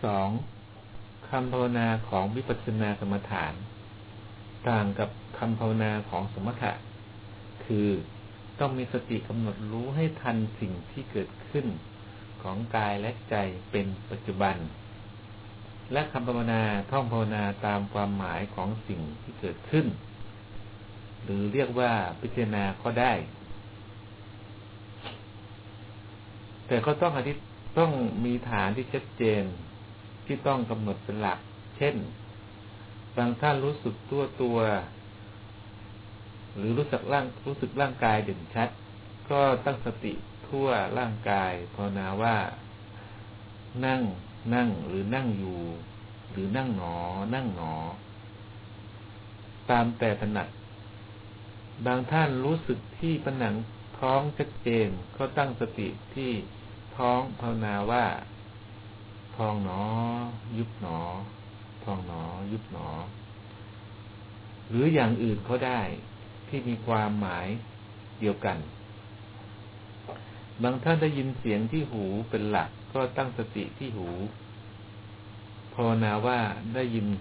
2. คำภาวนาของวิปัสสนากรรมฐานต่างกับคำภาวนาของสมถะคือต้องมีสติกำหนดรู้ให้ทันสิ่งที่เกิดขึ้นของกายและใจเป็นปัจจุบันและคำภาวนาท่องภาวนาตามความหมายของสิ่งที่เกิดขึ้นหรือเรียกว่าพิจารณาก็ได้แต่ก็ต้องมีฐานที่ชัดเจนที่ต้องกำหนดเป็นหลักเช่นบางท่านรู้สึกตัวหรือรู้สึกร่างกายเด่นชัดก็ตั้งสติทั่วร่างกายภาวนาว่านั่งหรือนั่งอยู่หรือนั่งหนอตามแต่ถนัดบางท่านรู้สึกที่ผนังท้องชัดเจนก็ตั้งสติที่ท้องภาวนาว่าพองหนอยุบหนอพองหนอยุบหนอหรืออย่างอื่นก็ได้ที่มีความหมายเดียวกันบางท่านได้ยินเสียงที่หูเป็นหลักก็ตั้งสติที่หูภาวนาว่าได้ยิน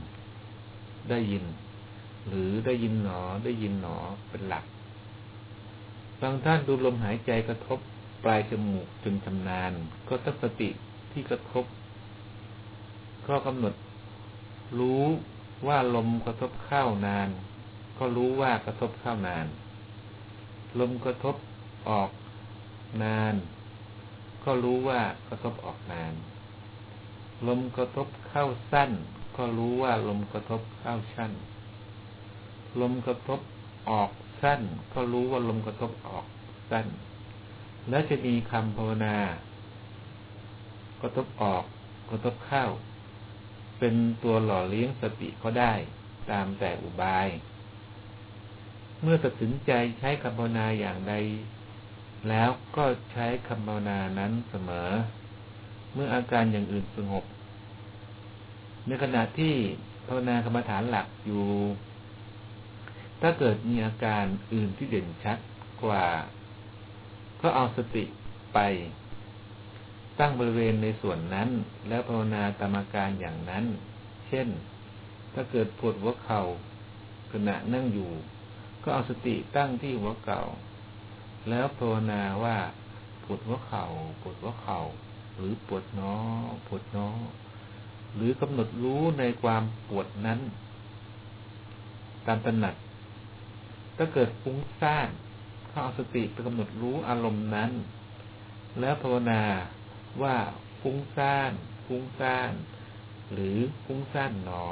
หรือได้ยินหนอเป็นหลักบางท่านดูลมหายใจกระทบปลายจมูกจนชำนาญก็ตั้งสติที่กระทบก็กำหนดรู้ว่าลมกระทบเข้านานก็รู้ว่ากระทบเข้านานลมกระทบออกนานก็รู้ว่ากระทบออกนานลมกระทบเข้าสั้นก็รู้ว่าลมกระทบเข้าสั้นลมกระทบออกสั้นก็รู้ว่าลมกระทบออกสั้นและจะมีคำภาวนากระทบออกกระทบเข้าเป็นตัวหล่อเลี้ยงสติก็ได้ตามแต่อุบายเมื่อตัดสินใจใช้คำภาวนาอย่างใดแล้วก็ใช้คำภาวนานั้นเสมอเมื่ออาการอย่างอื่นสงบในขณะที่ภาวนากรรมฐานหลักอยู่ถ้าเกิดมีอาการอื่นที่เด่นชัดกว่าก็เอาสติไปตั้งบริเวณในส่วนนั้นแล้วภาวนาตามอาการอย่างนั้นเช่นถ้าเกิดปวดหัวเข่าขณะนั่งอยู่ก็เอาสติตั้งที่หัวเข่าแล้วภาวนาว่าปวดหัวเข่าหรือปวดหนอหรือกำหนดรู้ในความปวดนั้นตามถนัดถ้าเกิดฟุ้งซ่านก็เอาสติไปกำหนดรู้อารมณ์นั้นแล้วภาวนาว่าฟุ้งซ่านหรือฟุ้งซ่านหนอ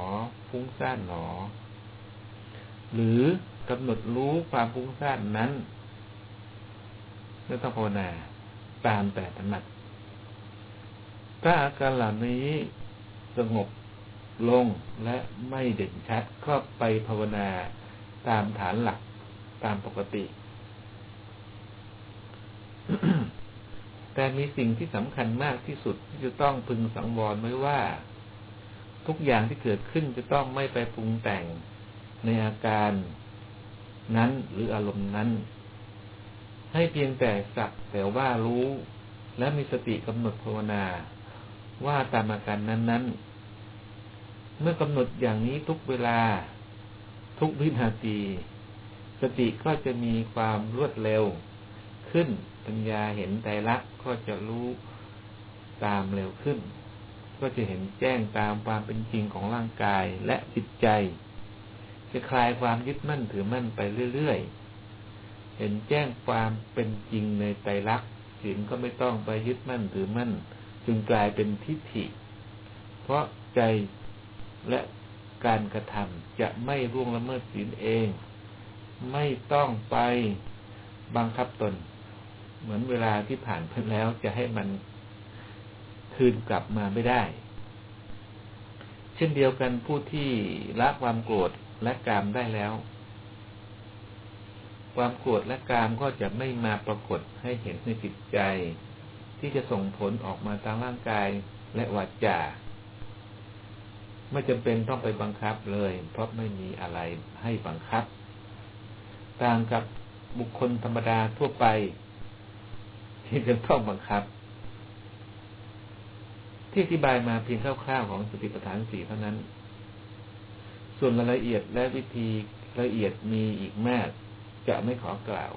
หรือกำหนดรู้ความฟุ้งซ่านนั้นไม่ต้องภาวนาตามแต่ถนัดถ้าอาการเหล่านี้สงบลงและไม่เด่นชัดก็ไปภาวนาตามฐานหลักตามปกติ แต่มีสิ่งที่สำคัญมากที่สุดที่จะต้องพึงสังวรไว้ว่าทุกอย่างที่เกิดขึ้นจะต้องไม่ไปปรุงแต่งในอาการนั้นหรืออารมณ์นั้นให้เพียงแต่สักแต่ว่ารู้และมีสติกำหนดภาวนาว่าตามอาการนั้นๆเมื่อกำหนดอย่างนี้ทุกเวลาทุกวินาทีสติก็จะมีความรวดเร็วขึ้นปัญญาเห็นไตรลักษณ์ก็จะรู้ตามเร็วขึ้นก็จะเห็นแจ้งตามความเป็นจริงของร่างกายและจิตใจจะคลายความยึดมั่นถือมั่นไปเรื่อยๆเห็นแจ้งความเป็นจริงในไตรลักษณ์ศีลก็ไม่ต้องไปยึดมั่นถือมั่นจึงกลายเป็นทิฏฐิเพราะใจและการกระทำจะไม่ล่วงละเมิดศีลเองไม่ต้องไปบังคับตนเหมือนเวลาที่ผ่านไปแล้วจะให้มันคืนกลับมาไม่ได้เช่นเดียวกันผู้ที่ละความโกรธและกามได้แล้วความโกรธและกามก็จะไม่มาปรากฏให้เห็นในจิตใจที่จะส่งผลออกมาทางร่างกายและวาจาไม่จำเป็นต้องไปบังคับเลยเพราะไม่มีอะไรให้บังคับต่างกับบุคคลธรรมดาทั่วไปที่จะต้องบังคับที่อธิบายมาเพียงคร่าวๆของสติปัฏฐาน4เท่านั้นส่วนรายละเอียดและวิธีละเอียดมีอีกมากจะไม่ขอกล่าว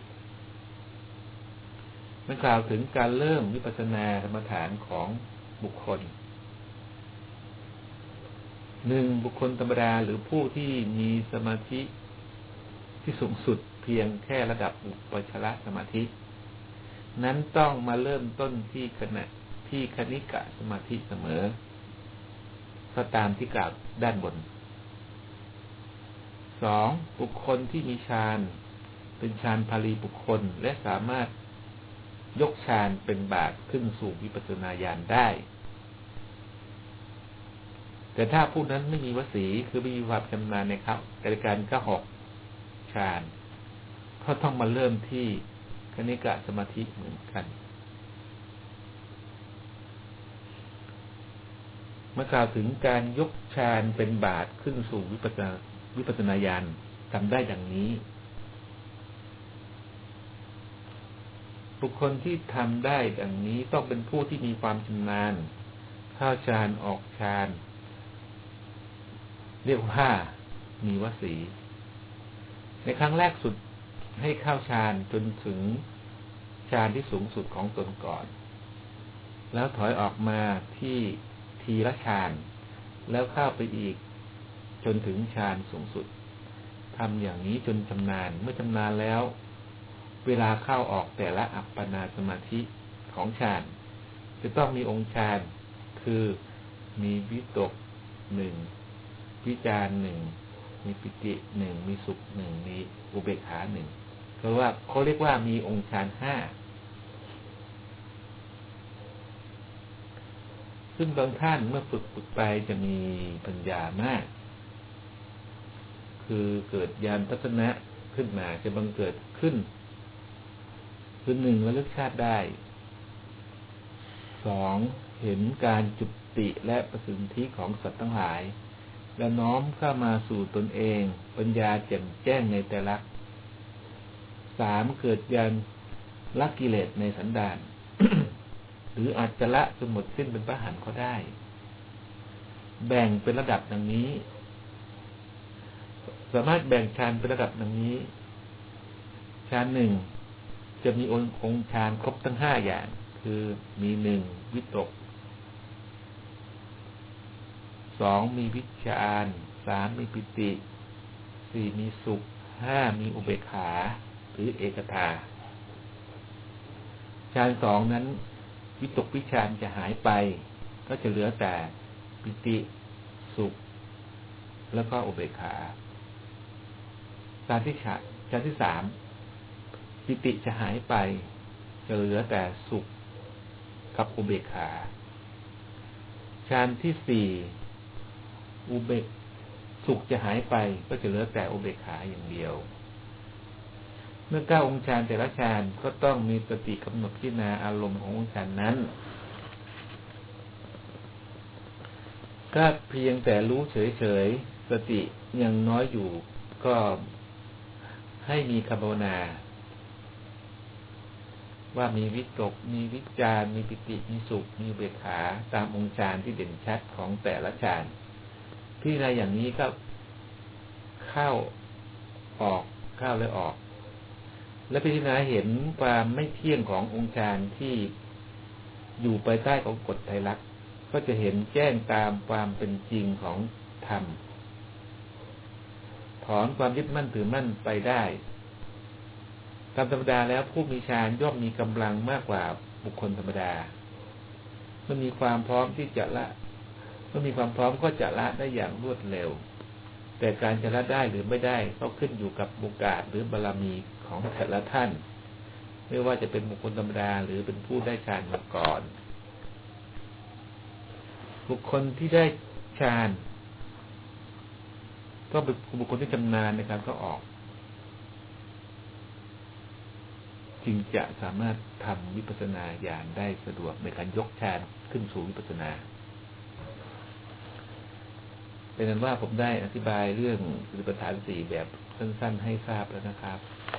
มันกล่าวถึงการเริ่มวิปัสสนากรรมฐานของบุคคล1บุคคลธรรมดาหรือผู้ที่มีสมาธิที่สูงสุดเพียงแค่ระดับอุปจารสมาธินั้นต้องมาเริ่มต้นที่คณิกะสมาธิเสมอก็ตามที่กล่าวด้านบน2บุคคลที่มีฌานเป็นฌานภาลีบุคคลและสามารถยกฌานเป็นบาตรขึ้นสู่วิปัสสนาญาณได้แต่ถ้าผู้นั้นไม่มีวสีคือไม่มีความชำนาญในการก้าวฌานก็ต้องมาเริ่มที่คณิกะสมาธิเหมือนกันเมื่อกล่าวถึงการยกฌานเป็นบาตรขึ้นสู่วิปัสสนาญาณทำได้ดังนี้บุคคลที่ทำได้ดังนี้ต้องเป็นผู้ที่มีความชำนาญเข้าฌานออกฌานเรียกว่ามีวสีในครั้งแรกสุดให้เข้าฌานจนถึงฌานที่สูงสุดของตนก่อนแล้วถอยออกมาที่ทีละฌานแล้วเข้าไปอีกจนถึงฌานสูงสุดทำอย่างนี้จนชำนาญเมื่อชำนาญแล้วเวลาเข้าออกแต่ละอัปปนาสมาธิของฌานจะต้องมีองค์ฌานคือมีวิตก1วิจาร1มีปิติ1มีสุข1มีอุเบกขา1เพราะว่าเขาเรียกว่ามีองค์ฌาน5ซึ่งบางท่านเมื่อฝึกไปจะมีปัญญามากคือเกิดญาณทัศนะขึ้นมาจะบังเกิดขึ้นคือ1ระลึกชาติได้2เห็นการจุติและประสิทธิของสัตว์ทั้งหลายและน้อมเข้ามาสู่ตนเองปัญญาแจ่มแจ้งในแต่ละ3เกิดญาณละกิเลสในสันดาน หรืออาจจะละจนหมดสิ้นเป็นพระอรหันต์ก็ได้แบ่งเป็นระดับดังนี้สามารถแบ่งฌานเป็นระดับดังนี้ฌาน1จะมีองค์ฌานครบทั้ง5อย่างคือมี1วิตก2มีวิจาร3มีปิติ4มีสุข5มีอุเบกขาหรือเอกตาฌาน2นั้นวิตกวิจารจะหายไปก็จะเหลือแต่ปิติสุขแล้วก็อุเบกขาฌานที่3ปิติจะหายไปจะเหลือแต่สุขกับอุเบกขาฌานที่4สุขจะหายไปก็จะเหลือแต่อุเบกขาอย่างเดียวเมื่อ9องค์ฌานแต่ละฌานก็ต้องมีสติกำหนดพิจารณาอารมณ์ขององค์ฌานนั้นถ้าเพียงแต่รู้เฉยๆสติยังน้อยอยู่ก็ให้มีคำภาวนาว่ามีวิตกมีวิจารมีปิติมีสุขมีอุเบกขาตามองค์ฌานที่เด่นชัดของแต่ละฌานพิจารณาอย่างนี้ก็เข้าออกเข้าและออกและพิจารณาเห็นความไม่เที่ยงขององค์ฌานที่อยู่ภายใต้ของกฎไตรลักษณ์ก็จะเห็นแจ้งตามความเป็นจริงของธรรมถอนความยึดมั่นถือมั่นไปได้ตามธรรมดาแล้วผู้มีฌานย่อมมีกำลังมากกว่าบุคคลธรรมดาเมื่อมีความพร้อมที่จะละเมื่อมีความพร้อมก็จะละได้อย่างรวดเร็วแต่การจะละได้หรือไม่ได้ก็ขึ้นอยู่กับโอกาสหรือบารมีของแต่ละท่านไม่ว่าจะเป็นบุคคลธรรมดาหรือเป็นผู้ได้ฌานมาก่อนบุคคลที่ได้ฌานก็เป็นบุคคลที่ชำนาญในการเข้าออกจึงจะสามารถทำวิปัสสนาญาณได้สะดวกในการยกฌานขึ้นสู่วิปัสสนาเป็นนั้นว่าผมได้อธิบายเรื่องสติปัฏฐาน4แบบสั้นๆให้ทราบแล้วนะครับ